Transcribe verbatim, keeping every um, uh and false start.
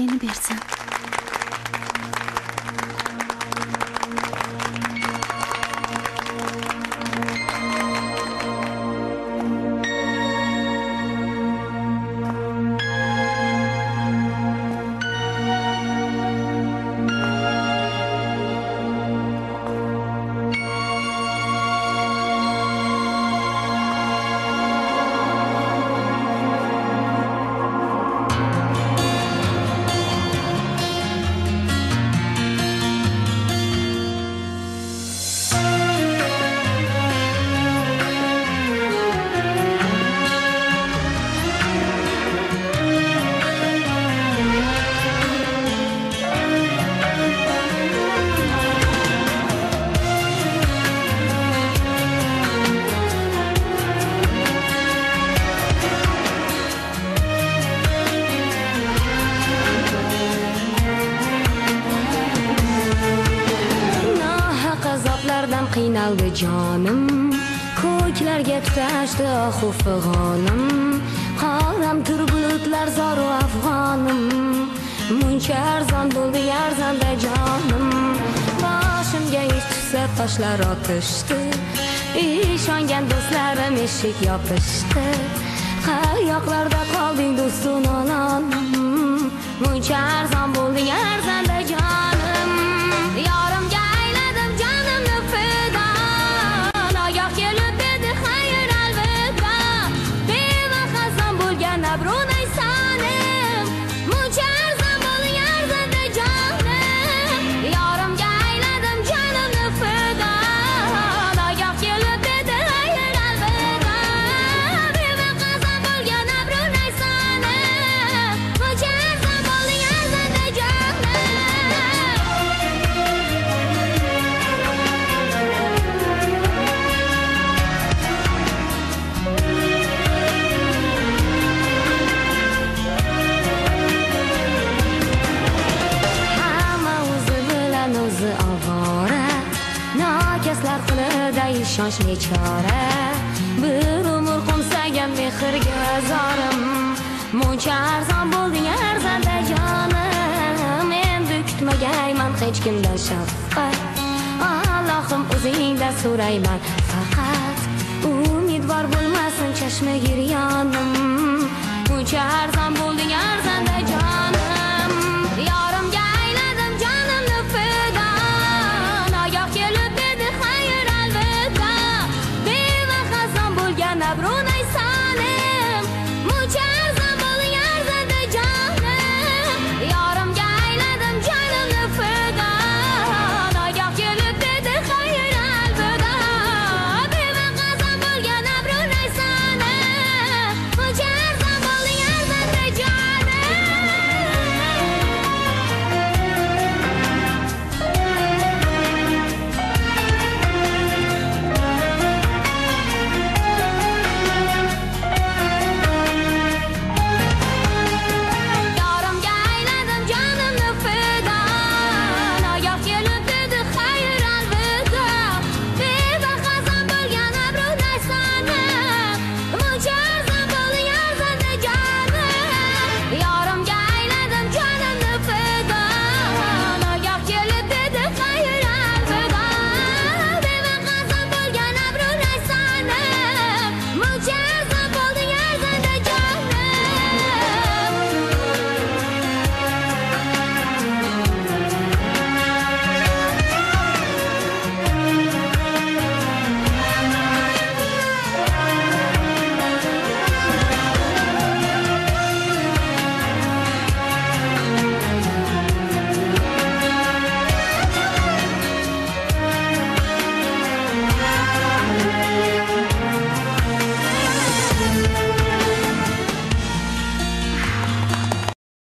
meni bersin. qiynaldi jonim, ko'klarga tutashdi ohu fig'onim, qaramtir bulutlar zoru afg'onim, muncha arzon bo'ldi arzonda jonim, boshimga ish tushsa toshlar otishdi, ishongan do'stlarim eshik yopishdi, qayoqlarda qolding do'stum ononim, muncha arzon bo'ldi arzonda jonim, yorimga ayladim jonimni fido, nogoh kelib edi xayr alvida, bevaqason bo'lgan abrunay sonim, muncha arzon bo'lding arzonda jonim, yorimga ayladim jonimni fido, nogoh kelib edi xayr alvida, bevaqason bo'lgan abrunay sonim, muncha arzon bo'lding arzonda jonim. Hamma o'zi bilan o'zi ovora, nokaslar qilida ishonch nechora, bir umr qo'msagan mehrga zorim, muncha arzon bo'lding arzonda jonim, endi kutmagayman hech kimdan shafqat, Allohim o'zingdan so'rayman faqat, umidvor bo'lmasin chashma giryonim, muncha arzon bo'lding arzonda jonim.